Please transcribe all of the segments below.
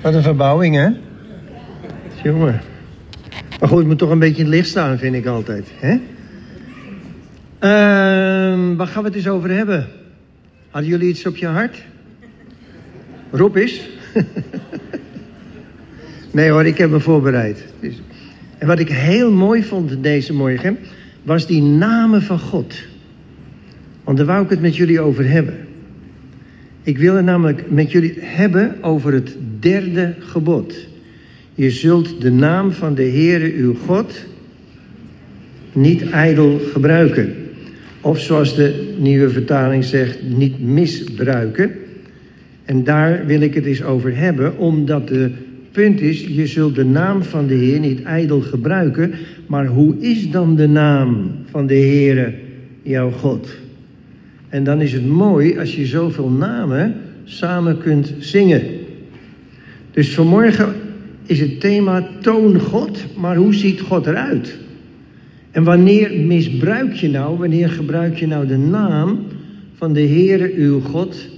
Wat een verbouwing, hè? Jongen. Maar goed, het moet toch een beetje in het licht staan, vind ik altijd. Hè? Waar gaan we het eens over hebben? Hadden jullie iets op je hart? Roep eens. Nee hoor, ik heb me voorbereid. En wat ik heel mooi vond deze morgen, was die namen van God. Want daar wou ik het met jullie over hebben. Ik wil het namelijk met jullie hebben over het derde gebod. Je zult de naam van de Heere uw God niet ijdel gebruiken. Of zoals de nieuwe vertaling zegt, niet misbruiken. En daar wil ik het eens over hebben, omdat de punt is, je zult de naam van de Heer niet ijdel gebruiken. Maar hoe is dan de naam van de Heere jouw God? En dan is het mooi als je zoveel namen samen kunt zingen. Dus vanmorgen is het thema toon God, maar hoe ziet God eruit? En wanneer misbruik je nou, wanneer gebruik je nou de naam van de Heere uw God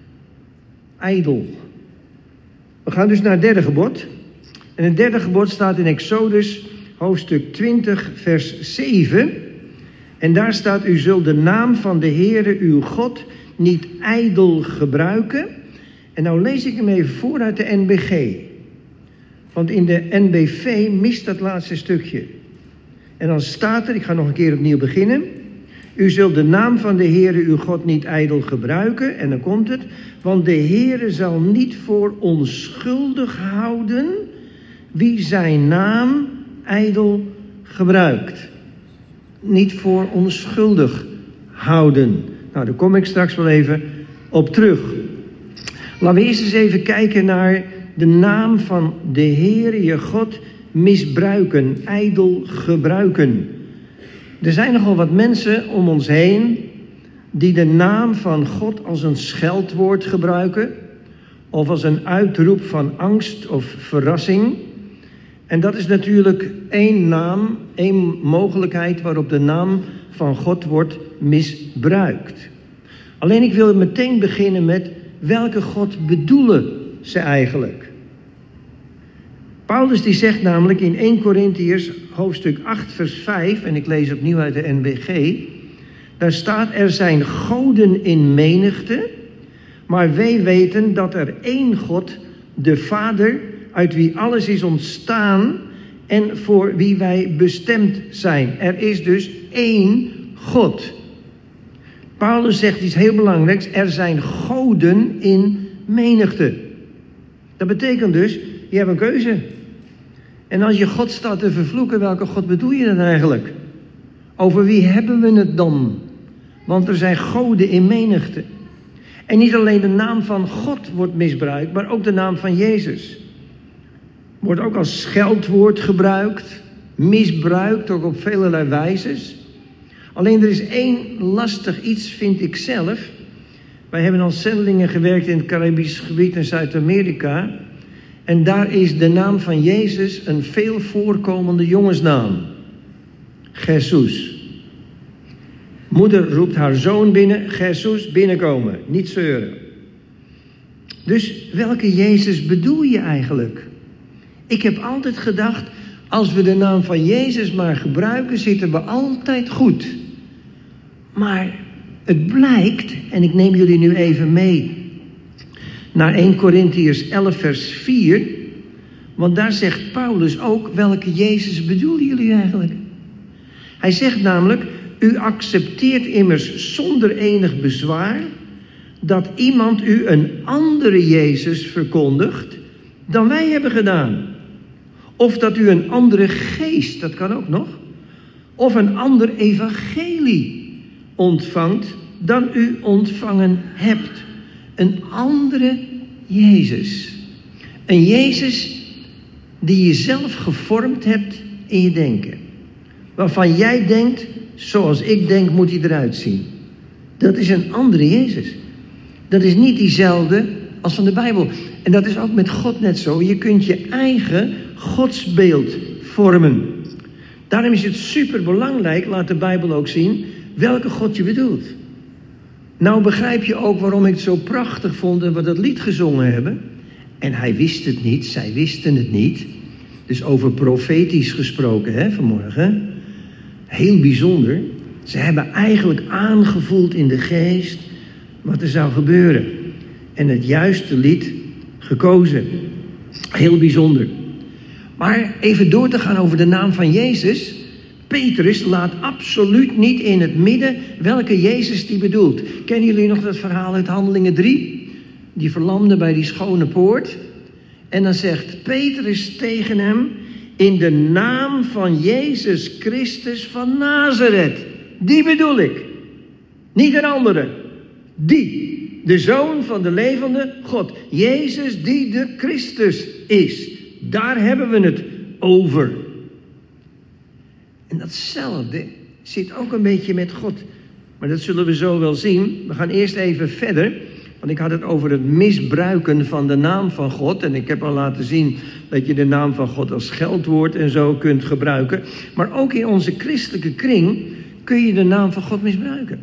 ijdel? We gaan dus naar het derde gebod. En het derde gebod staat in Exodus hoofdstuk 20 vers 7. En daar staat, u zult de naam van de Heere uw God niet ijdel gebruiken. En nou lees ik hem even voor uit de NBG. Want in de NBV mist dat laatste stukje. En dan staat er, ik ga nog een keer opnieuw beginnen. U zult de naam van de Heere uw God niet ijdel gebruiken. En dan komt het. Want de Heere zal niet voor onschuldig houden wie zijn naam ijdel gebruikt. Niet voor onschuldig houden. Nou, daar kom ik straks wel even op terug. Laten we eerst eens even kijken naar de naam van de Heere je God misbruiken, ijdel gebruiken. Er zijn nogal wat mensen om ons heen die de naam van God als een scheldwoord gebruiken of als een uitroep van angst of verrassing. En dat is natuurlijk één naam, één mogelijkheid waarop de naam van God wordt misbruikt. Alleen ik wil meteen beginnen met welke God bedoelen ze eigenlijk? Paulus die zegt namelijk in 1 Korintiërs hoofdstuk 8 vers 5, en ik lees opnieuw uit de NBG, daar staat, er zijn goden in menigte, maar wij weten dat er één God, de Vader, uit wie alles is ontstaan en voor wie wij bestemd zijn. Er is dus één God. Paulus zegt iets heel belangrijks, er zijn goden in menigte. Dat betekent dus, je hebt een keuze. En als je God staat te vervloeken, welke God bedoel je dan eigenlijk? Over wie hebben we het dan? Want er zijn goden in menigte. En niet alleen de naam van God wordt misbruikt, maar ook de naam van Jezus. Wordt ook als scheldwoord gebruikt, misbruikt, ook op velelei wijzes. Alleen er is één lastig iets, vind ik zelf. Wij hebben als zendelingen gewerkt in het Caribisch gebied in Zuid-Amerika. En daar is de naam van Jezus een veel voorkomende jongensnaam. Jesus. Moeder roept haar zoon binnen, Jesus, binnenkomen, niet zeuren. Dus welke Jezus bedoel je eigenlijk? Ik heb altijd gedacht, als we de naam van Jezus maar gebruiken, zitten we altijd goed. Maar het blijkt, en ik neem jullie nu even mee naar 1 Korintiërs 11 vers 4. Want daar zegt Paulus ook, welke Jezus bedoelen jullie eigenlijk? Hij zegt namelijk, u accepteert immers zonder enig bezwaar dat iemand u een andere Jezus verkondigt dan wij hebben gedaan. Of dat u een andere geest, dat kan ook nog, of een ander evangelie ontvangt dan u ontvangen hebt. Een andere Jezus. Een Jezus die je zelf gevormd hebt in je denken. Waarvan jij denkt, zoals ik denk moet hij eruit zien. Dat is een andere Jezus. Dat is niet diezelfde als van de Bijbel. En dat is ook met God net zo. Je kunt je eigen godsbeeld vormen. Daarom is het superbelangrijk, laat de Bijbel ook zien, welke God je bedoelt. Nou begrijp je ook waarom ik het zo prachtig vond en we dat lied gezongen hebben. En hij wist het niet, zij wisten het niet. Dus over profetisch gesproken vanmorgen. Heel bijzonder. Ze hebben eigenlijk aangevoeld in de geest wat er zou gebeuren. En het juiste lied gekozen. Heel bijzonder. Maar even door te gaan over de naam van Jezus. Petrus laat absoluut niet in het midden welke Jezus die bedoelt. Kennen jullie nog dat verhaal uit Handelingen 3? Die verlamde bij die schone poort. En dan zegt Petrus tegen hem: in de naam van Jezus Christus van Nazareth. Die bedoel ik. Niet een andere. Die. De Zoon van de levende God. Jezus die de Christus is. Daar hebben we het over. En datzelfde zit ook een beetje met God. Maar dat zullen we zo wel zien. We gaan eerst even verder. Want ik had het over het misbruiken van de naam van God. En ik heb al laten zien dat je de naam van God als scheldwoord en zo kunt gebruiken. Maar ook in onze christelijke kring kun je de naam van God misbruiken.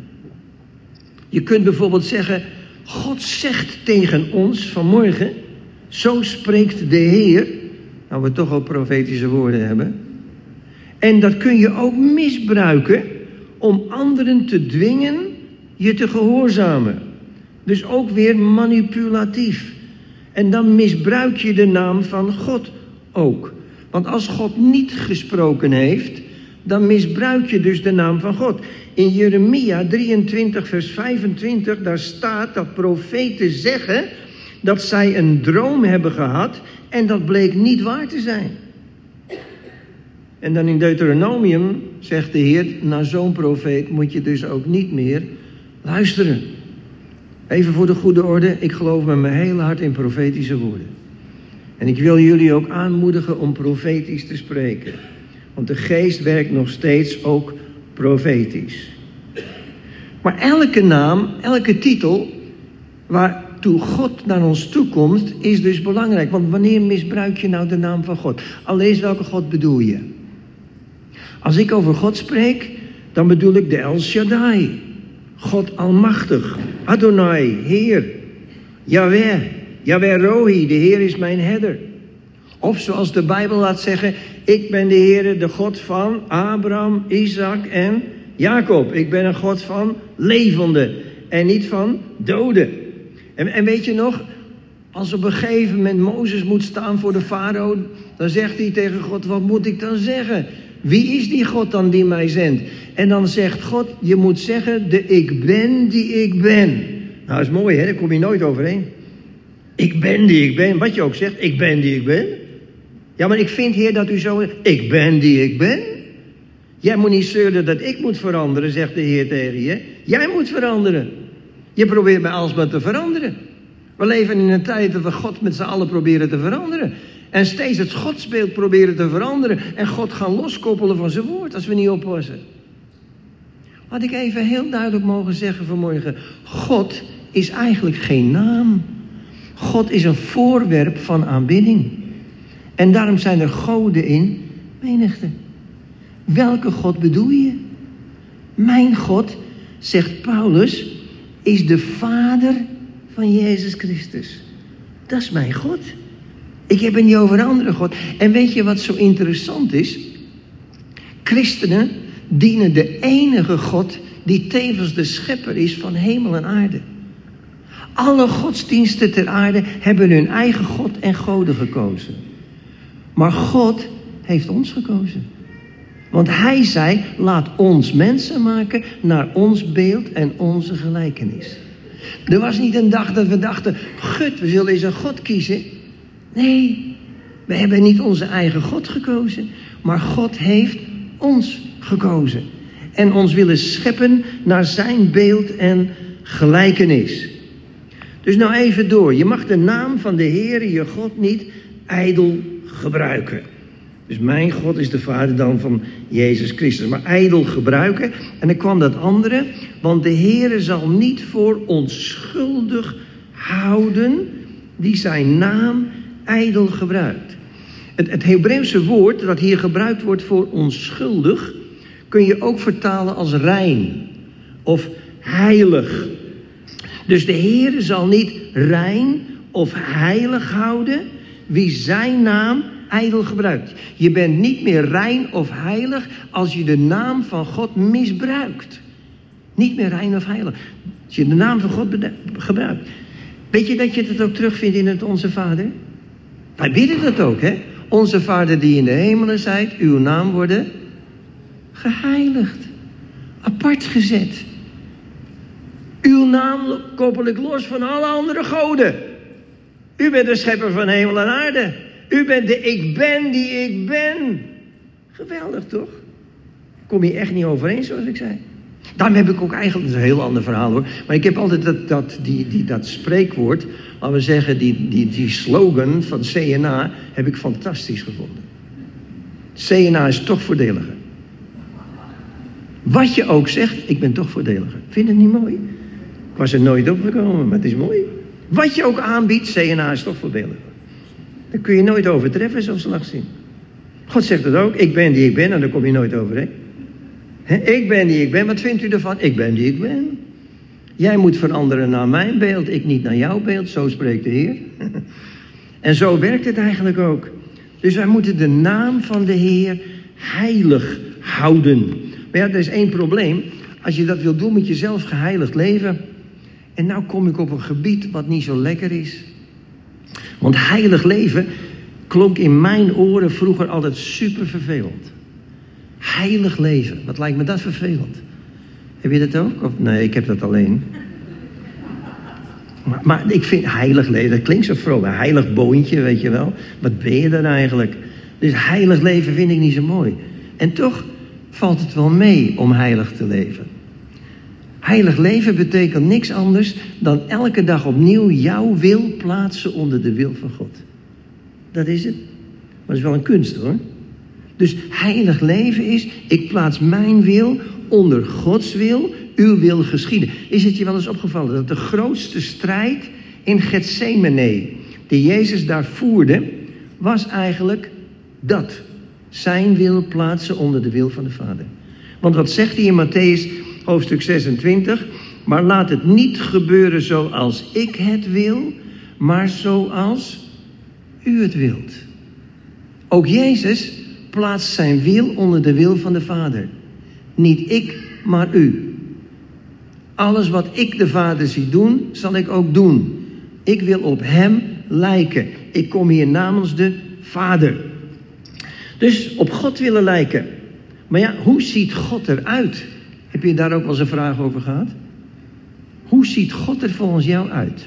Je kunt bijvoorbeeld zeggen: God zegt tegen ons vanmorgen, zo spreekt de Heer. Nou, we toch al profetische woorden hebben. En dat kun je ook misbruiken om anderen te dwingen je te gehoorzamen. Dus ook weer manipulatief. En dan misbruik je de naam van God ook. Want als God niet gesproken heeft, dan misbruik je dus de naam van God. In Jeremia 23 vers 25, daar staat dat profeten zeggen dat zij een droom hebben gehad en dat bleek niet waar te zijn. En dan in Deuteronomium zegt de Heer, naar zo'n profeet moet je dus ook niet meer luisteren. Even voor de goede orde, ik geloof met mijn hele hart in profetische woorden. En ik wil jullie ook aanmoedigen om profetisch te spreken. Want de geest werkt nog steeds ook profetisch. Maar elke naam, elke titel waartoe God naar ons toe komt, is dus belangrijk. Want wanneer misbruik je nou de naam van God? Allereerst, welke God bedoel je? Als ik over God spreek, dan bedoel ik de El Shaddai. God Almachtig. Adonai, Heer. Yahweh. Yahweh Rohi, de Heer is mijn herder. Of zoals de Bijbel laat zeggen, ik ben de Heer, de God van Abraham, Isaac en Jacob. Ik ben een God van levenden en niet van doden. En weet je nog, als op een gegeven moment Mozes moet staan voor de farao, dan zegt hij tegen God, wat moet ik dan zeggen? Wie is die God dan die mij zendt? En dan zegt God, je moet zeggen, de ik ben die ik ben. Nou, dat is mooi, hè? Daar kom je nooit overheen. Ik ben die ik ben. Wat je ook zegt, ik ben die ik ben. Ja, maar ik vind, Heer, dat u zo... Ik ben die ik ben. Jij moet niet zeuren dat ik moet veranderen, zegt de Heer tegen je. Jij moet veranderen. Je probeert mij alsmaar te veranderen. We leven in een tijd dat we God met z'n allen proberen te veranderen. En steeds het godsbeeld proberen te veranderen. En God gaan loskoppelen van zijn woord als we niet oppassen. Had ik even heel duidelijk mogen zeggen vanmorgen. God is eigenlijk geen naam. God is een voorwerp van aanbidding. En daarom zijn er goden in menigte. Welke God bedoel je? Mijn God, zegt Paulus, is de Vader van Jezus Christus. Dat is mijn God. Ik heb het niet over een andere God. En weet je wat zo interessant is? Christenen dienen de enige God die tevens de schepper is van hemel en aarde. Alle godsdiensten ter aarde hebben hun eigen God en goden gekozen. Maar God heeft ons gekozen. Want hij zei, laat ons mensen maken naar ons beeld en onze gelijkenis. Er was niet een dag dat we dachten, gut, we zullen eens een God kiezen. Nee, we hebben niet onze eigen God gekozen. Maar God heeft ons gekozen. En ons willen scheppen naar zijn beeld en gelijkenis. Dus nou even door. Je mag de naam van de Heere, je God, niet ijdel gebruiken. Dus mijn God is de Vader dan van Jezus Christus. Maar ijdel gebruiken. En dan kwam dat andere. Want de Heere zal niet voor onschuldig houden die zijn naam ijdel gebruikt. Het Hebreeuwse woord dat hier gebruikt wordt voor onschuldig, kun je ook vertalen als rein of heilig. Dus de Heere zal niet rein of heilig houden wie zijn naam ijdel gebruikt. Je bent niet meer rein of heilig als je de naam van God misbruikt. Niet meer rein of heilig. Als je de naam van God gebruikt. Weet je dat je het ook terugvindt in het Onze Vader? Wij bidden dat ook, hè? Onze Vader die in de hemelen zijt, uw naam worden geheiligd. Apart gezet. Uw naam koppel ik los van alle andere goden. U bent de schepper van hemel en aarde. U bent de ik ben die ik ben. Geweldig, toch? Kom je echt niet overeen, zoals ik zei. Daarom heb ik ook eigenlijk, dat is een heel ander verhaal hoor. Maar ik heb altijd dat spreekwoord, laten we zeggen, die slogan van CNA, heb ik fantastisch gevonden. CNA is toch voordeliger. Wat je ook zegt, ik ben toch voordeliger. Vind je het niet mooi? Ik was er nooit opgekomen, maar het is mooi. Wat je ook aanbiedt, CNA is toch voordeliger. Dan kun je nooit overtreffen, zo'n slagzin. God zegt het ook, ik ben die ik ben, en daar kom je nooit overheen. Ik ben die ik ben, wat vindt u ervan? Ik ben die ik ben. Jij moet veranderen naar mijn beeld, ik niet naar jouw beeld, zo spreekt de Heer. En zo werkt het eigenlijk ook. Dus wij moeten de naam van de Heer heilig houden. Maar ja, er is één probleem. Als je dat wil doen met jezelf geheiligd leven. En nou kom ik op een gebied wat niet zo lekker is. Want heilig leven klonk in mijn oren vroeger altijd super vervelend. Heilig leven, wat lijkt me dat vervelend. Heb je dat ook? Of, nee, ik heb dat alleen. Maar ik vind heilig leven, dat klinkt zo vroom. Een heilig boontje, weet je wel. Wat ben je dan eigenlijk? Dus heilig leven vind ik niet zo mooi. En toch valt het wel mee om heilig te leven. Heilig leven betekent niks anders dan elke dag opnieuw jouw wil plaatsen onder de wil van God. Dat is het. Maar dat is wel een kunst hoor. Dus heilig leven is, ik plaats mijn wil onder Gods wil, uw wil geschieden. Is het je wel eens opgevallen dat de grootste strijd in Getsemane, die Jezus daar voerde, was eigenlijk dat. Zijn wil plaatsen onder de wil van de Vader. Want wat zegt hij in Mattheüs hoofdstuk 26? Maar laat het niet gebeuren zoals ik het wil, maar zoals u het wilt. Ook Jezus plaatst zijn wil onder de wil van de Vader. Niet ik, maar u. Alles wat ik de Vader zie doen, zal ik ook doen. Ik wil op hem lijken. Ik kom hier namens de Vader. Dus op God willen lijken. Maar ja, hoe ziet God eruit? Heb je daar ook wel eens een vraag over gehad? Hoe ziet God er volgens jou uit?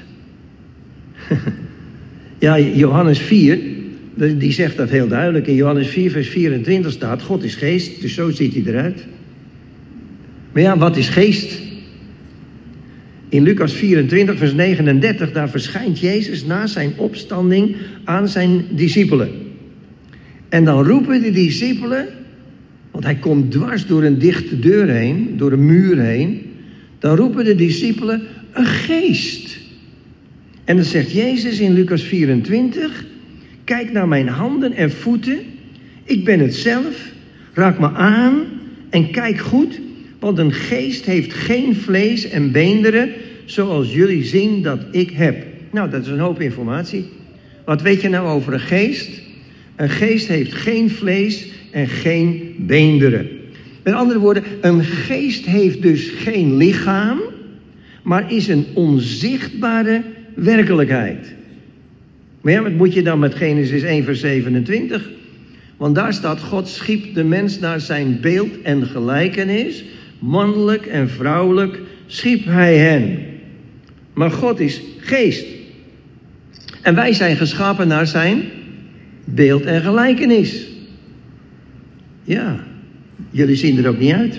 Ja, Johannes 4, die zegt dat heel duidelijk. In Johannes 4 vers 24 staat, God is geest, dus zo ziet hij eruit. Maar ja, wat is geest? In Lucas 24 vers 39, daar verschijnt Jezus na zijn opstanding aan zijn discipelen. En dan roepen de discipelen, want hij komt dwars door een dichte deur heen, door een muur heen. Dan roepen de discipelen, een geest. En dan zegt Jezus in Lucas 24, kijk naar mijn handen en voeten. Ik ben het zelf. Raak me aan en kijk goed. Want een geest heeft geen vlees en beenderen, zoals jullie zien dat ik heb. Nou, dat is een hoop informatie. Wat weet je nou over een geest? Een geest heeft geen vlees en geen beenderen. Met andere woorden, een geest heeft dus geen lichaam, maar is een onzichtbare werkelijkheid. Maar ja, wat moet je dan met Genesis 1 vers 27? Want daar staat, God schiep de mens naar zijn beeld en gelijkenis. Mannelijk en vrouwelijk schiep hij hen. Maar God is geest. En wij zijn geschapen naar zijn beeld en gelijkenis. Ja, jullie zien er ook niet uit.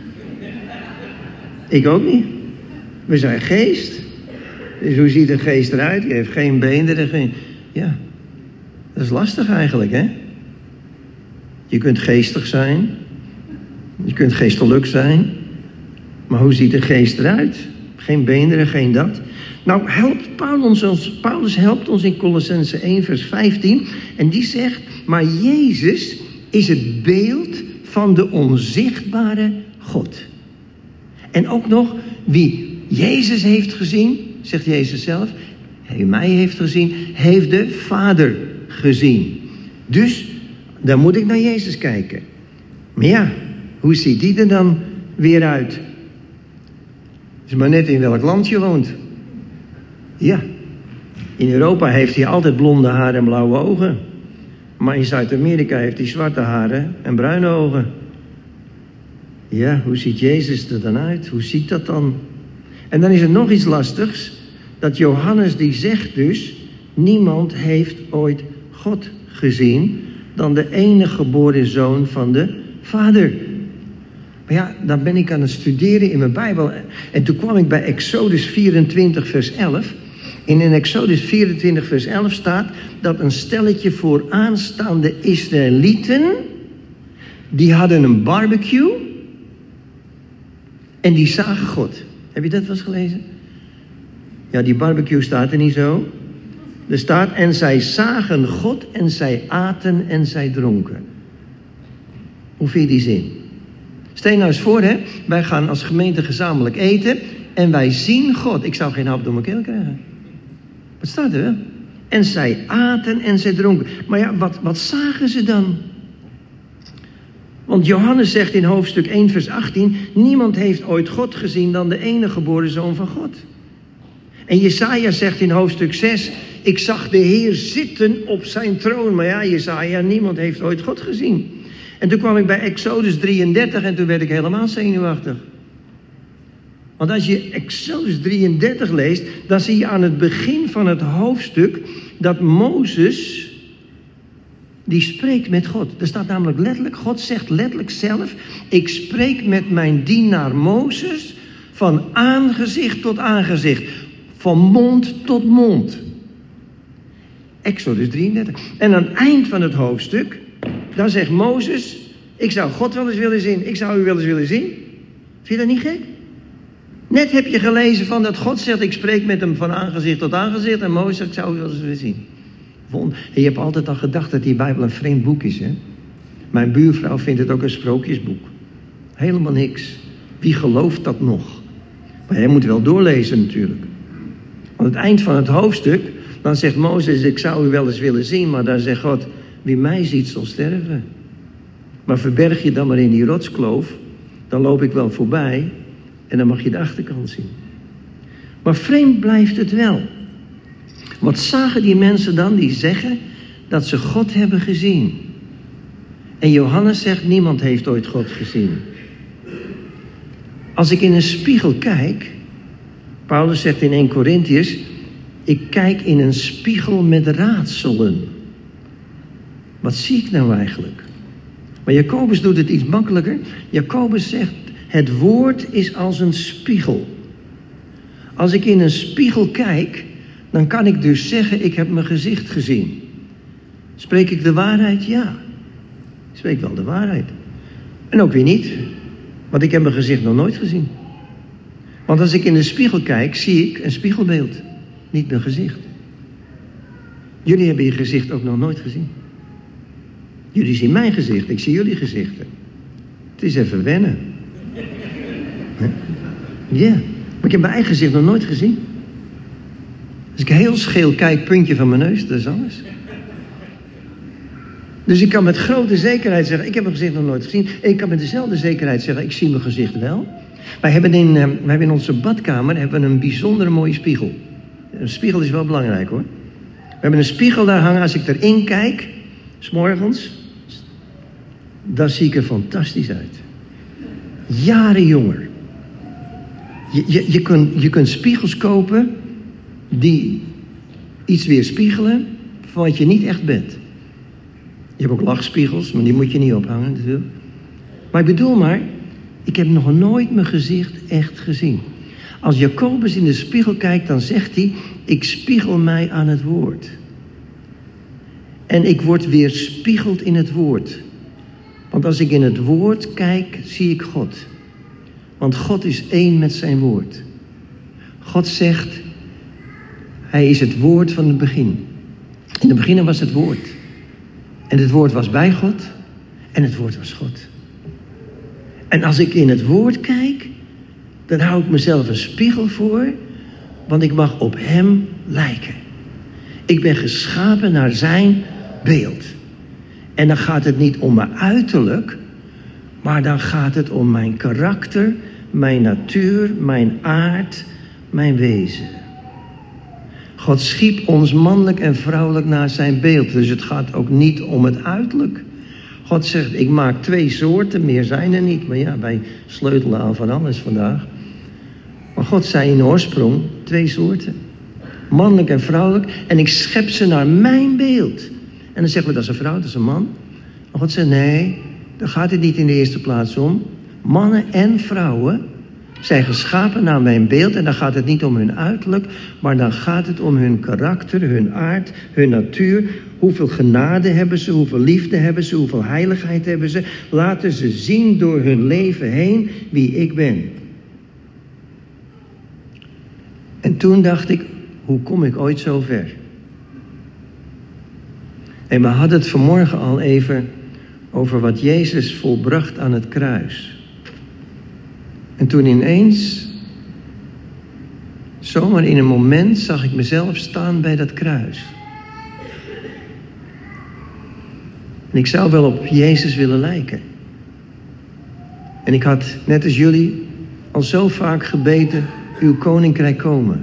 Ik ook niet. We zijn geest. Dus hoe ziet een geest eruit? Die heeft geen beenderen, geen... Ja, dat is lastig eigenlijk, hè? Je kunt geestig zijn. Je kunt geestelijk zijn. Maar hoe ziet een geest eruit? Geen beenderen, geen dat. Nou, Paulus helpt ons in Colossenzen 1 vers 15. En die zegt, maar Jezus is het beeld van de onzichtbare God. En ook nog, wie Jezus heeft gezien, zegt Jezus zelf, Hij mij heeft gezien, heeft de Vader gezien. Dus, dan moet ik naar Jezus kijken. Maar ja, hoe ziet die er dan weer uit? Het is maar net in welk land je woont. Ja, in Europa heeft hij altijd blonde haren en blauwe ogen. Maar in Zuid-Amerika heeft hij zwarte haren en bruine ogen. Ja, hoe ziet Jezus er dan uit? Hoe ziet dat dan? En dan is er nog iets lastigs. Dat Johannes die zegt dus, niemand heeft ooit God gezien dan de enige geboren zoon van de Vader. Maar ja, dan ben ik aan het studeren in mijn Bijbel. En toen kwam ik bij Exodus 24 vers 11. En in Exodus 24 vers 11 staat dat een stelletje vooraanstaande Israëlieten, die hadden een barbecue en die zagen God. Heb je dat wel eens gelezen? Ja, die barbecue staat er niet zo. Er staat, en zij zagen God en zij aten en zij dronken. Hoe vind je die zin? Stel je nou eens voor, hè. Wij gaan als gemeente gezamenlijk eten en wij zien God. Ik zou geen hap door mijn keel krijgen. Wat staat er? En zij aten en zij dronken. Maar ja, wat zagen ze dan? Want Johannes zegt in hoofdstuk 1 vers 18... niemand heeft ooit God gezien dan de enige geboren zoon van God. En Jesaja zegt in hoofdstuk 6... ik zag de Heer zitten op zijn troon. Maar ja, Jesaja, niemand heeft ooit God gezien. En toen kwam ik bij Exodus 33 en toen werd ik helemaal zenuwachtig. Want als je Exodus 33 leest, dan zie je aan het begin van het hoofdstuk dat Mozes, die spreekt met God. Er staat namelijk letterlijk, God zegt letterlijk zelf, ik spreek met mijn dienaar Mozes van aangezicht tot aangezicht, van mond tot mond. Exodus 33. En aan het eind van het hoofdstuk, dan zegt Mozes, ik zou God wel eens willen zien, ik zou u wel eens willen zien. Vind je dat niet gek? Net heb je gelezen van dat God zegt, ik spreek met hem van aangezicht tot aangezicht. En Mozes zegt, ik zou u wel eens willen zien. En je hebt altijd al gedacht dat die Bijbel een vreemd boek is, hè? Mijn buurvrouw vindt het ook een sprookjesboek. Helemaal niks. Wie gelooft dat nog? Maar jij moet wel doorlezen natuurlijk. Aan het eind van het hoofdstuk, dan zegt Mozes, ik zou u wel eens willen zien. Maar dan zegt God, wie mij ziet zal sterven. Maar verberg je dan maar in die rotskloof, dan loop ik wel voorbij en dan mag je de achterkant zien. Maar vreemd blijft het wel. Wat zagen die mensen dan die zeggen dat ze God hebben gezien? En Johannes zegt, niemand heeft ooit God gezien. Als ik in een spiegel kijk, Paulus zegt in 1 Korintiërs, ik kijk in een spiegel met raadselen. Wat zie ik nou eigenlijk? Maar Jacobus doet het iets makkelijker. Jacobus zegt, het woord is als een spiegel. Als ik in een spiegel kijk, dan kan ik dus zeggen, ik heb mijn gezicht gezien. Spreek ik de waarheid? Ja. Ik spreek wel de waarheid. En ook weer niet, want ik heb mijn gezicht nog nooit gezien. Want als ik in de spiegel kijk, zie ik een spiegelbeeld, niet mijn gezicht. Jullie hebben je gezicht ook nog nooit gezien. Jullie zien mijn gezicht, ik zie jullie gezichten. Het is even wennen. Ja, maar ik heb mijn eigen gezicht nog nooit gezien. Als ik heel scheel kijk, puntje van mijn neus, dat is alles. Dus ik kan met grote zekerheid zeggen, ik heb mijn gezicht nog nooit gezien. En ik kan met dezelfde zekerheid zeggen, ik zie mijn gezicht wel. Wij hebben in onze badkamer een bijzonder mooie spiegel. Een spiegel is wel belangrijk hoor. We hebben een spiegel daar hangen, als ik erin kijk, 's morgens, dan zie ik er fantastisch uit. Jaren jonger. Je kunt spiegels kopen die iets weerspiegelen van wat je niet echt bent. Je hebt ook lachspiegels, maar die moet je niet ophangen natuurlijk. Maar ik bedoel maar, ik heb nog nooit mijn gezicht echt gezien. Als Jacobus in de spiegel kijkt, dan zegt hij, ik spiegel mij aan het woord. En ik word weerspiegeld in het woord. Want als ik in het woord kijk, zie ik God. Want God is één met zijn woord. God zegt, hij is het woord van het begin. In het begin was het woord. En het woord was bij God. En het woord was God. En als ik in het woord kijk, dan hou ik mezelf een spiegel voor Want ik mag op hem lijken. Ik ben geschapen naar zijn beeld. En dan gaat het niet om mijn uiterlijk, maar dan gaat het om mijn karakter, mijn natuur, mijn aard, mijn wezen. God schiep ons mannelijk en vrouwelijk naar zijn beeld. Dus het gaat ook niet om het uiterlijk. God zegt, ik maak 2 soorten, meer zijn er niet. Maar ja, wij sleutelen aan van alles vandaag. Maar God zei in oorsprong 2 soorten. Mannelijk en vrouwelijk. En ik schep ze naar mijn beeld. En dan zeggen we, dat is een vrouw, dat is een man. Maar God zegt, nee, daar gaat het niet in de eerste plaats om. Mannen en vrouwen zijn geschapen naar mijn beeld. En dan gaat het niet om hun uiterlijk, maar dan gaat het om hun karakter, hun aard, hun natuur. Hoeveel genade hebben ze, hoeveel liefde hebben ze, hoeveel heiligheid hebben ze. Laten ze zien door hun leven heen wie ik ben. En toen dacht ik, hoe kom ik ooit zo ver? En we hadden het vanmorgen al even over wat Jezus volbracht aan het kruis. En toen ineens, zomaar in een moment, zag ik mezelf staan bij dat kruis. En ik zou wel op Jezus willen lijken. En ik had, net als jullie, al zo vaak gebeden, uw koninkrijk komen.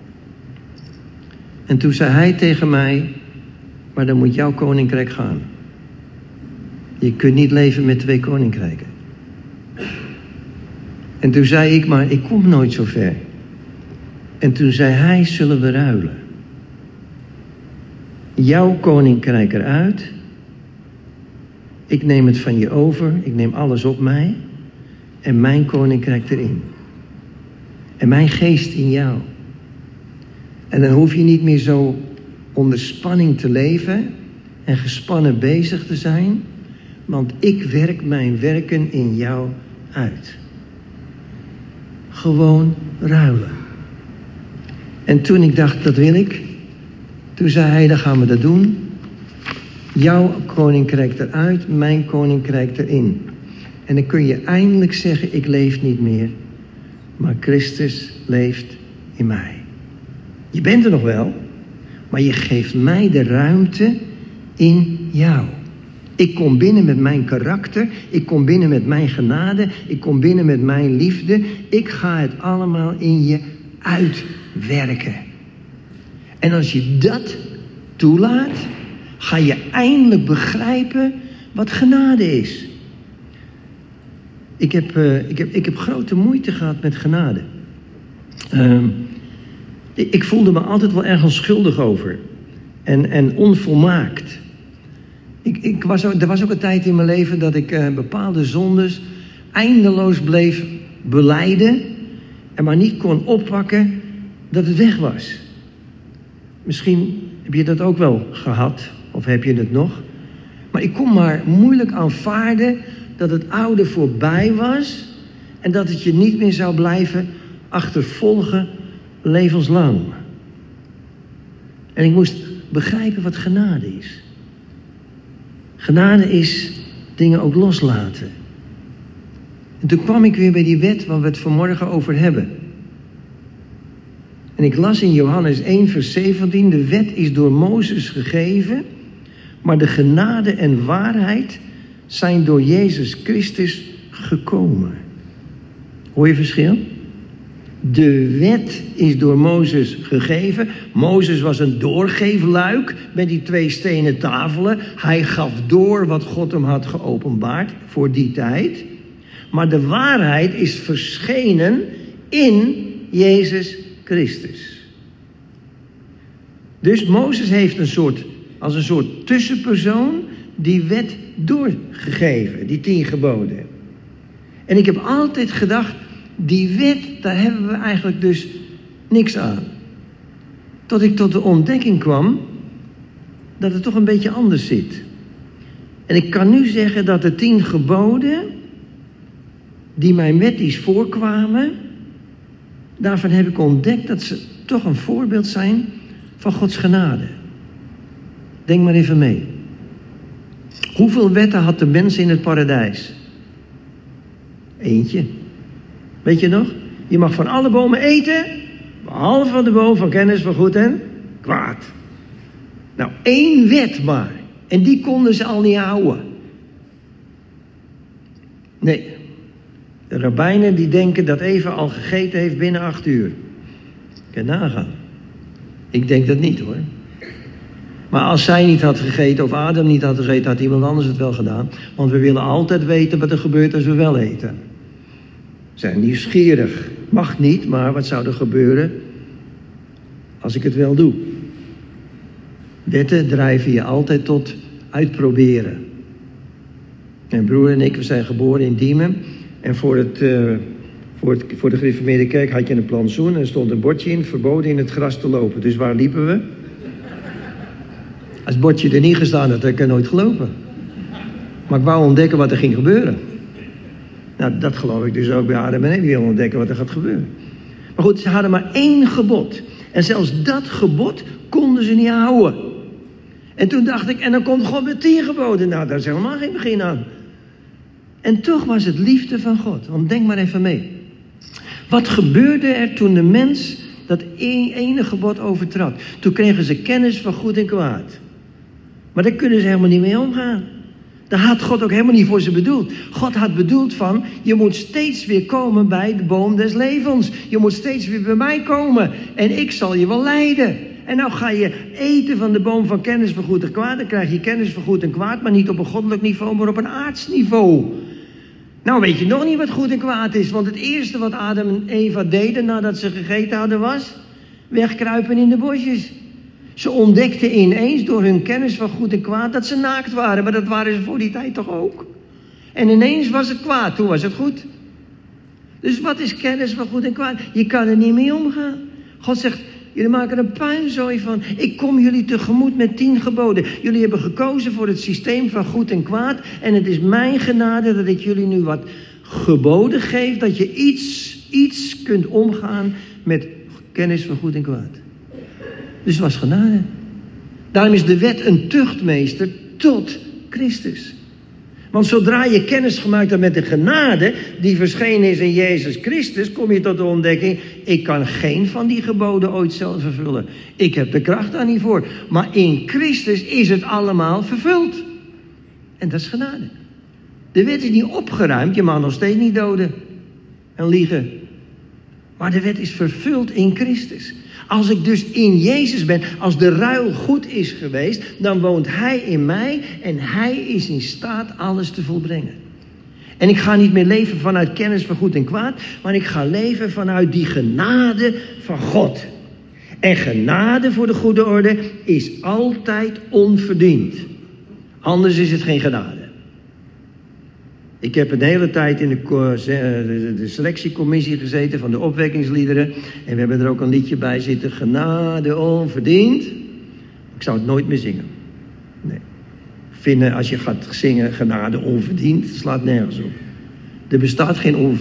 En toen zei hij tegen mij, maar dan moet jouw koninkrijk gaan. Je kunt niet leven met 2 koninkrijken. En toen zei ik, maar ik kom nooit zo ver. En toen zei hij, zullen we ruilen. Jouw koninkrijk eruit. Ik neem het van je over. Ik neem alles op mij. En mijn koninkrijk erin. En mijn geest in jou. En dan hoef je niet meer zo onder spanning te leven. En gespannen bezig te zijn. Want ik werk mijn werken in jou uit. Gewoon ruilen. En toen ik dacht, dat wil ik. Toen zei hij, dan gaan we dat doen. Jouw koninkrijk eruit, mijn koninkrijk erin. En dan kun je eindelijk zeggen, ik leef niet meer. Maar Christus leeft in mij. Je bent er nog wel. Maar je geeft mij de ruimte in jou. Ik kom binnen met mijn karakter. Ik kom binnen met mijn genade. Ik kom binnen met mijn liefde. Ik ga het allemaal in je uitwerken. En als je dat toelaat, ga je eindelijk begrijpen wat genade is. Ik heb grote moeite gehad met genade. Ik voelde me altijd wel ergens schuldig over. En onvolmaakt. Er was ook een tijd in mijn leven dat ik bepaalde zondes eindeloos bleef belijden. En maar niet kon oppakken dat het weg was. Misschien heb je dat ook wel gehad. Of heb je het nog. Maar ik kon maar moeilijk aanvaarden dat het oude voorbij was. En dat het je niet meer zou blijven achtervolgen levenslang. En ik moest begrijpen wat genade is. Genade is dingen ook loslaten. En toen kwam ik weer bij die wet waar we het vanmorgen over hebben. En ik las in Johannes 1 vers 17. De wet is door Mozes gegeven. Maar de genade en waarheid zijn door Jezus Christus gekomen. Hoor je verschil? De wet is door Mozes gegeven. Mozes was een doorgeefluik met die 2 stenen tafelen. Hij gaf door wat God hem had geopenbaard voor die tijd. Maar de waarheid is verschenen in Jezus Christus. Dus Mozes heeft als een soort tussenpersoon die wet doorgegeven, die 10 geboden. En ik heb altijd gedacht, die wet, daar hebben we eigenlijk dus niks aan. Tot ik tot de ontdekking kwam dat het toch een beetje anders zit. En ik kan nu zeggen dat de 10 geboden die mij wettisch voorkwamen, daarvan heb ik ontdekt dat ze toch een voorbeeld zijn van Gods genade. Denk maar even mee. Hoeveel wetten had de mens in het paradijs? Eentje. Weet je nog? Je mag van alle bomen eten, Behalve van de boom van kennis van goed en kwaad. Nou, 1 wet maar. En die konden ze al niet houden. Nee. De rabbijnen die denken dat Eva al gegeten heeft binnen 8 uur. Kan je nagaan. Ik denk dat niet hoor. Maar als zij niet had gegeten of Adam niet had gegeten, had iemand anders het wel gedaan. Want we willen altijd weten wat er gebeurt als we wel eten. We zijn nieuwsgierig. Mag niet, maar wat zou er gebeuren als ik het wel doe? Wetten drijven je altijd tot uitproberen. Mijn broer en ik, we zijn geboren in Diemen. En voor de gereformeerde kerk had je een plantsoen en er stond een bordje in, verboden in het gras te lopen. Dus waar liepen we? Als het bordje er niet gestaan had, had ik er nooit gelopen. Maar ik wou ontdekken wat er ging gebeuren. Nou, dat geloof ik dus ook bij Adam en Eva. Ik wil ontdekken wat er gaat gebeuren. Maar goed, ze hadden maar 1 gebod. En zelfs dat gebod konden ze niet houden. En toen dacht ik, en dan komt God met 10 geboden. Nou, daar is helemaal geen begin aan. En toch was het liefde van God. Want denk maar even mee. Wat gebeurde er toen de mens dat ene gebod overtrad? Toen kregen ze kennis van goed en kwaad. Maar daar kunnen ze helemaal niet mee omgaan. Daar had God ook helemaal niet voor ze bedoeld. God had bedoeld van, je moet steeds weer komen bij de boom des levens. Je moet steeds weer bij mij komen. En ik zal je wel leiden. En nou ga je eten van de boom van kennis van goed en kwaad. Dan krijg je kennis van goed en kwaad. Maar niet op een goddelijk niveau, maar op een aards niveau. Nou weet je nog niet wat goed en kwaad is. Want het eerste wat Adam en Eva deden nadat ze gegeten hadden was wegkruipen in de bosjes. Ze ontdekten ineens door hun kennis van goed en kwaad dat ze naakt waren. Maar dat waren ze voor die tijd toch ook. En ineens was het kwaad, toen was het goed. Dus wat is kennis van goed en kwaad? Je kan er niet mee omgaan. God zegt, jullie maken er een puinzooi van. Ik kom jullie tegemoet met 10 geboden. Jullie hebben gekozen voor het systeem van goed en kwaad. En het is mijn genade dat ik jullie nu wat geboden geef. Dat je iets kunt omgaan met kennis van goed en kwaad. Dus het was genade. Daarom is de wet een tuchtmeester tot Christus. Want zodra je kennis gemaakt hebt met de genade die verschenen is in Jezus Christus, kom je tot de ontdekking, ik kan geen van die geboden ooit zelf vervullen. Ik heb de kracht daar niet voor. Maar in Christus is het allemaal vervuld. En dat is genade. De wet is niet opgeruimd, je mag nog steeds niet doden en liegen. Maar de wet is vervuld in Christus. Als ik dus in Jezus ben, als de ruil goed is geweest, dan woont Hij in mij en Hij is in staat alles te volbrengen. En ik ga niet meer leven vanuit kennis van goed en kwaad, maar ik ga leven vanuit die genade van God. En genade, voor de goede orde, is altijd onverdiend. Anders is het geen genade. Ik heb een hele tijd in de selectiecommissie gezeten van de opwekkingsliederen. En we hebben er ook een liedje bij zitten. Genade onverdiend. Ik zou het nooit meer zingen. Nee. Vinden als je gaat zingen genade onverdiend, slaat nergens op. Er bestaat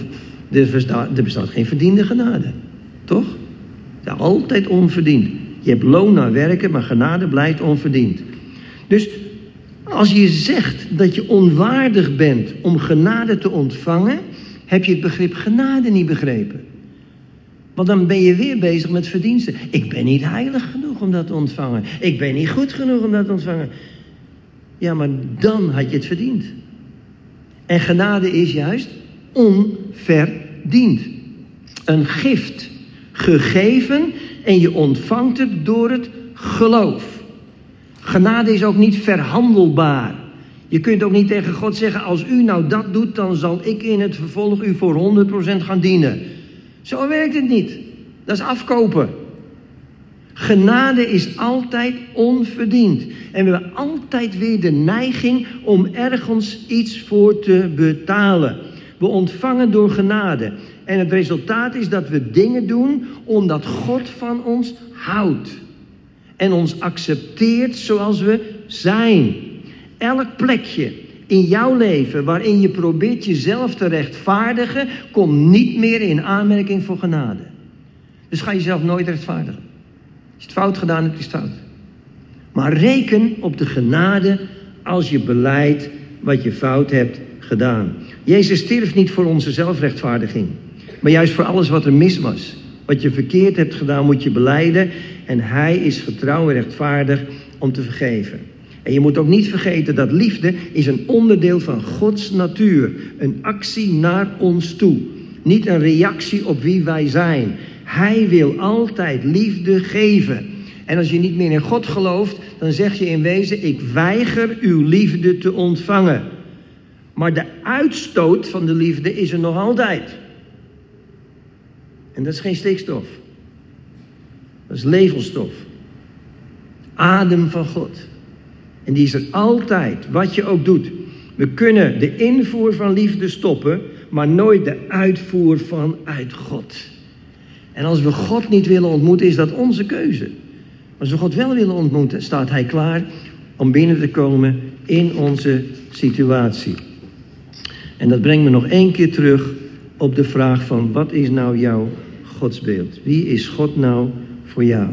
geen verdiende genade. Toch? Ja, altijd onverdiend. Je hebt loon naar werken, maar genade blijft onverdiend. Dus als je zegt dat je onwaardig bent om genade te ontvangen, heb je het begrip genade niet begrepen. Want dan ben je weer bezig met verdiensten. Ik ben niet heilig genoeg om dat te ontvangen. Ik ben niet goed genoeg om dat te ontvangen. Ja, maar dan had je het verdiend. En genade is juist onverdiend. Een gift. Gegeven en je ontvangt het door het geloof. Genade is ook niet verhandelbaar. Je kunt ook niet tegen God zeggen, als u nou dat doet, dan zal ik in het vervolg u voor 100% gaan dienen. Zo werkt het niet. Dat is afkopen. Genade is altijd onverdiend. En we hebben altijd weer de neiging om ergens iets voor te betalen. We ontvangen door genade. En het resultaat is dat we dingen doen omdat God van ons houdt. En ons accepteert zoals we zijn. Elk plekje in jouw leven waarin je probeert jezelf te rechtvaardigen, komt niet meer in aanmerking voor genade. Dus ga jezelf nooit rechtvaardigen. Als je het fout gedaan hebt, is het fout. Maar reken op de genade als je belijdt wat je fout hebt gedaan. Jezus stierf niet voor onze zelfrechtvaardiging, maar juist voor alles wat er mis was. Wat je verkeerd hebt gedaan moet je belijden. En hij is getrouw en rechtvaardig om te vergeven. En je moet ook niet vergeten dat liefde is een onderdeel van Gods natuur. Een actie naar ons toe. Niet een reactie op wie wij zijn. Hij wil altijd liefde geven. En als je niet meer in God gelooft, dan zeg je in wezen: ik weiger uw liefde te ontvangen. Maar de uitstoot van de liefde is er nog altijd. En dat is geen stikstof. Dat is levenstof. Adem van God. En die is er altijd, wat je ook doet. We kunnen de invoer van liefde stoppen, maar nooit de uitvoer vanuit God. En als we God niet willen ontmoeten, is dat onze keuze. Als we God wel willen ontmoeten, staat hij klaar om binnen te komen in onze situatie. En dat brengt me nog 1 keer terug op de vraag van: wat is nou jouw godsbeeld? Wie is God nou voor jou?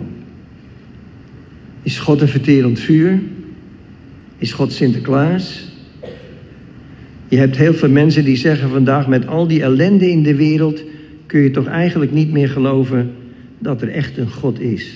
Is God een verterend vuur? Is God Sinterklaas? Je hebt heel veel mensen die zeggen vandaag: met al die ellende in de wereld kun je toch eigenlijk niet meer geloven dat er echt een God is.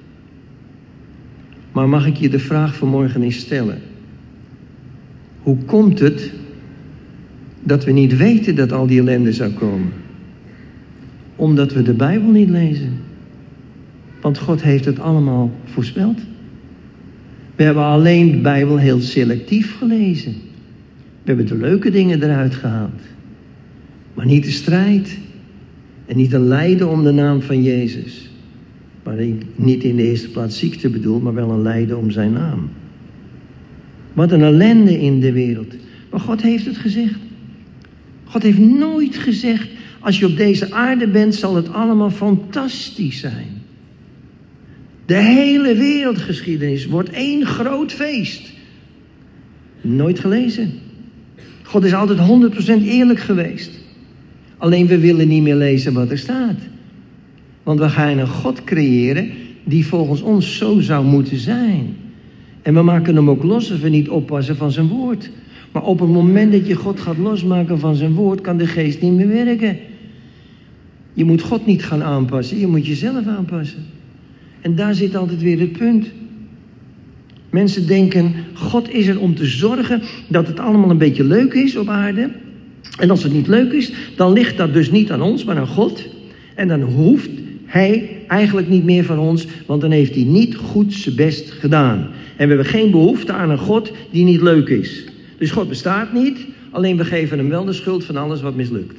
Maar mag ik je de vraag vanmorgen eens stellen? Hoe komt het dat we niet weten dat al die ellende zou komen? Omdat we de Bijbel niet lezen. Want God heeft het allemaal voorspeld. We hebben alleen de Bijbel heel selectief gelezen. We hebben de leuke dingen eruit gehaald. Maar niet de strijd. En niet een lijden om de naam van Jezus. Maar ik niet in de eerste plaats ziekte bedoel, maar wel een lijden om zijn naam. Wat een ellende in de wereld. Maar God heeft het gezegd. God heeft nooit gezegd: als je op deze aarde bent, zal het allemaal fantastisch zijn. De hele wereldgeschiedenis wordt 1 groot feest. Nooit gelezen. God is altijd 100% eerlijk geweest. Alleen we willen niet meer lezen wat er staat. Want we gaan een God creëren die volgens ons zo zou moeten zijn. En we maken hem ook los als we niet oppassen van zijn woord. Maar op het moment dat je God gaat losmaken van zijn woord, kan de geest niet meer werken. Je moet God niet gaan aanpassen, je moet jezelf aanpassen. En daar zit altijd weer het punt. Mensen denken: God is er om te zorgen dat het allemaal een beetje leuk is op aarde. En als het niet leuk is, dan ligt dat dus niet aan ons, maar aan God. En dan hoeft hij eigenlijk niet meer van ons, want dan heeft hij niet goed zijn best gedaan. En we hebben geen behoefte aan een God die niet leuk is. Dus God bestaat niet, alleen we geven hem wel de schuld van alles wat mislukt.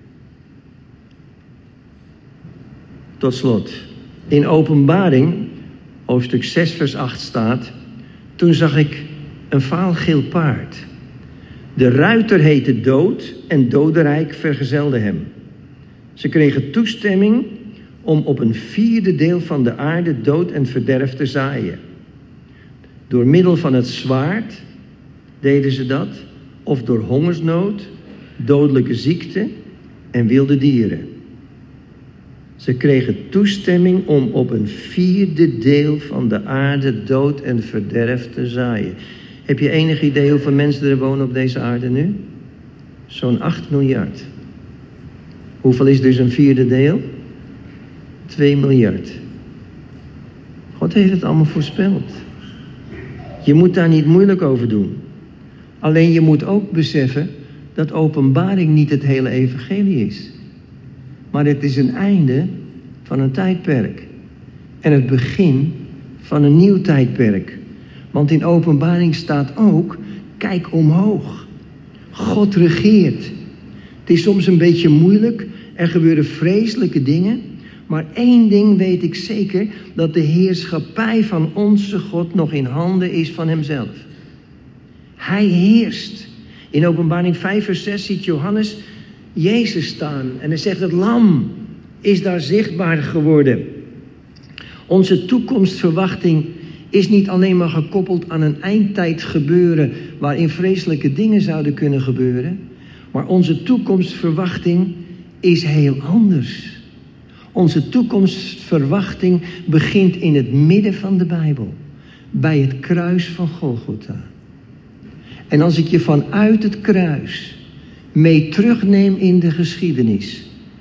Tot slot, in Openbaring, hoofdstuk 6 vers 8 staat: toen zag ik een vaalgeel paard. De ruiter heette Dood en Dodenrijk vergezelde hem. Ze kregen toestemming om op een 4e deel van de aarde dood en verderf te zaaien. Door middel van het zwaard deden ze dat, of door hongersnood, dodelijke ziekte en wilde dieren. Ze kregen toestemming om op een 4e deel van de aarde dood en verderf te zaaien. Heb je enig idee hoeveel mensen er wonen op deze aarde nu? Zo'n 8 miljard. Hoeveel is dus een 4e deel? 2 miljard. God heeft het allemaal voorspeld. Je moet daar niet moeilijk over doen. Alleen je moet ook beseffen dat Openbaring niet het hele evangelie is. Maar het is een einde van een tijdperk. En het begin van een nieuw tijdperk. Want in Openbaring staat ook: kijk omhoog. God regeert. Het is soms een beetje moeilijk. Er gebeuren vreselijke dingen. Maar 1 ding weet ik zeker: dat de heerschappij van onze God nog in handen is van hemzelf. Hij heerst. In Openbaring 5 vers 6 ziet Johannes Jezus staan. En hij zegt: het lam is daar zichtbaar geworden. Onze toekomstverwachting is niet alleen maar gekoppeld aan een eindtijd gebeuren waarin vreselijke dingen zouden kunnen gebeuren. Maar onze toekomstverwachting is heel anders. Onze toekomstverwachting begint in het midden van de Bijbel. Bij het kruis van Golgotha. En als ik je vanuit het kruis mee terugneem in de geschiedenis,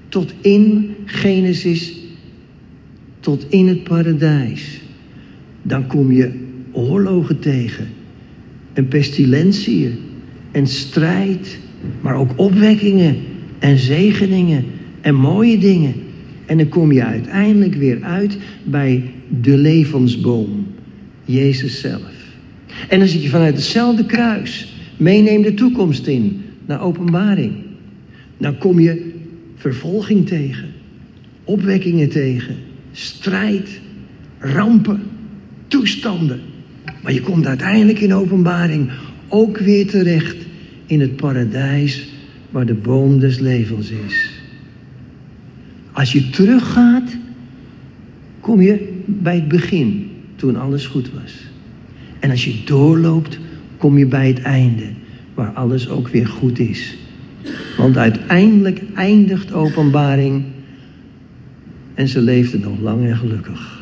tot in Genesis, tot in het paradijs. Dan kom je oorlogen tegen. En pestilentieën. En strijd. Maar ook opwekkingen. En zegeningen. En mooie dingen. En dan kom je uiteindelijk weer uit bij de levensboom. Jezus zelf. En dan zit je vanuit hetzelfde kruis. Meeneem de toekomst in. Naar openbaring. Dan kom je vervolging tegen. Opwekkingen tegen. Strijd. Rampen. Toestanden. Maar je komt uiteindelijk in openbaring ook weer terecht in het paradijs waar de boom des levens is. Als je teruggaat, kom je bij het begin, toen alles goed was. En als je doorloopt, kom je bij het einde, waar alles ook weer goed is. Want uiteindelijk eindigt openbaring en ze leefden nog lang en gelukkig.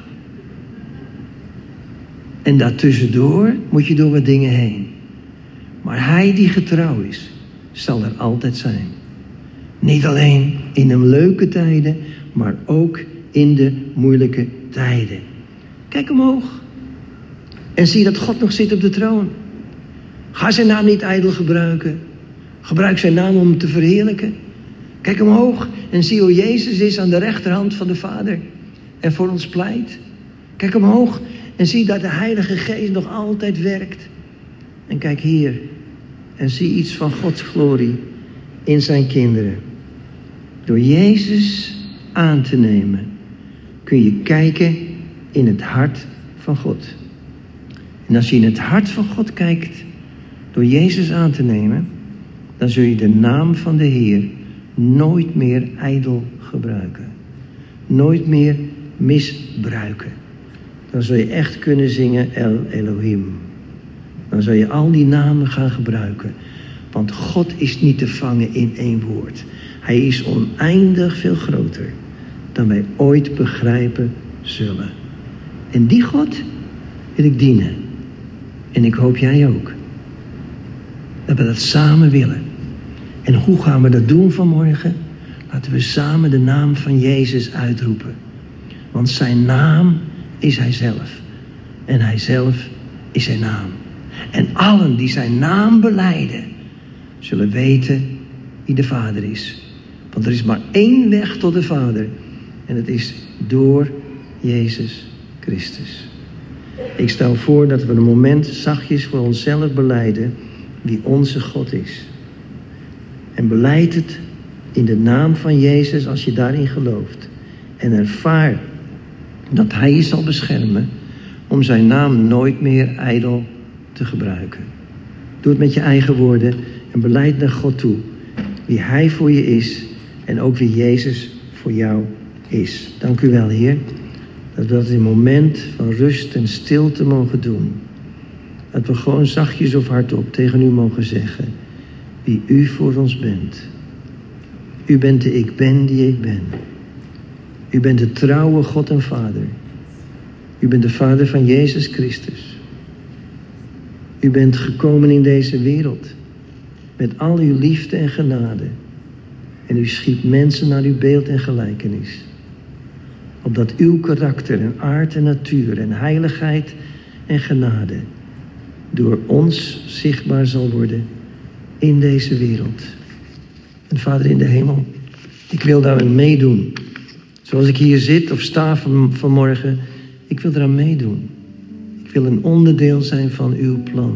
En daartussendoor moet je door wat dingen heen. Maar hij die getrouw is, zal er altijd zijn. Niet alleen in de leuke tijden, maar ook in de moeilijke tijden. Kijk omhoog. En zie dat God nog zit op de troon. Ga zijn naam niet ijdel gebruiken. Gebruik zijn naam om hem te verheerlijken. Kijk omhoog en zie hoe Jezus is aan de rechterhand van de Vader. En voor ons pleit. Kijk omhoog en zie dat de Heilige Geest nog altijd werkt. En kijk hier en zie iets van Gods glorie in zijn kinderen. Door Jezus aan te nemen kun je kijken in het hart van God. En als je in het hart van God kijkt, door Jezus aan te nemen, dan zul je de naam van de Heer nooit meer ijdel gebruiken. Nooit meer misbruiken. Dan zul je echt kunnen zingen El Elohim. Dan zul je al die namen gaan gebruiken. Want God is niet te vangen in één woord. Hij is oneindig veel groter dan wij ooit begrijpen zullen. En die God wil ik dienen. En ik hoop jij ook. Dat we dat samen willen. En hoe gaan we dat doen vanmorgen? Laten we samen de naam van Jezus uitroepen. Want zijn naam is hij zelf. En hij zelf is zijn naam. En allen die zijn naam belijden, zullen weten wie de Vader is. Want er is maar één weg tot de Vader. En het is door Jezus Christus. Ik stel voor dat we een moment zachtjes voor onszelf belijden wie onze God is. En belijd het in de naam van Jezus als je daarin gelooft. En ervaar dat hij je zal beschermen om zijn naam nooit meer ijdel te gebruiken. Doe het met je eigen woorden en belijd naar God toe wie hij voor je is en ook wie Jezus voor jou is. Dank u wel, Heer, dat we dat in een moment van rust en stilte mogen doen. Dat we gewoon zachtjes of hardop tegen u mogen zeggen wie u voor ons bent. U bent de ik ben die ik ben. U bent de trouwe God en Vader. U bent de Vader van Jezus Christus. U bent gekomen in deze wereld met al uw liefde en genade. En u schiep mensen naar uw beeld en gelijkenis. Opdat uw karakter en aard en natuur en heiligheid en genade door ons zichtbaar zal worden in deze wereld. En Vader in de hemel, ik wil daarin meedoen. Zoals ik hier zit of sta vanmorgen, ik wil eraan meedoen. Ik wil een onderdeel zijn van uw plan.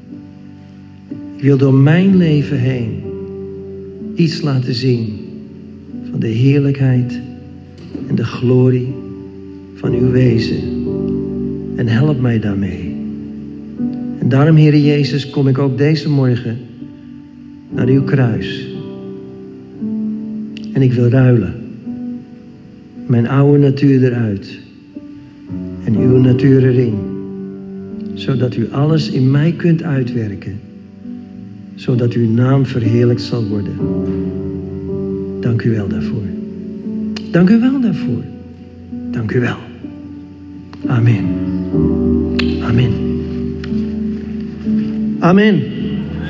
Ik wil door mijn leven heen iets laten zien van de heerlijkheid en de glorie van uw wezen. En help mij daarmee. En daarom, Heere Jezus, kom ik ook deze morgen naar uw kruis. En ik wil ruilen. Mijn oude natuur eruit. En uw natuur erin. Zodat u alles in mij kunt uitwerken. Zodat uw naam verheerlijkt zal worden. Dank u wel daarvoor. Dank u wel daarvoor. Dank u wel. Amen. Amen. Amen.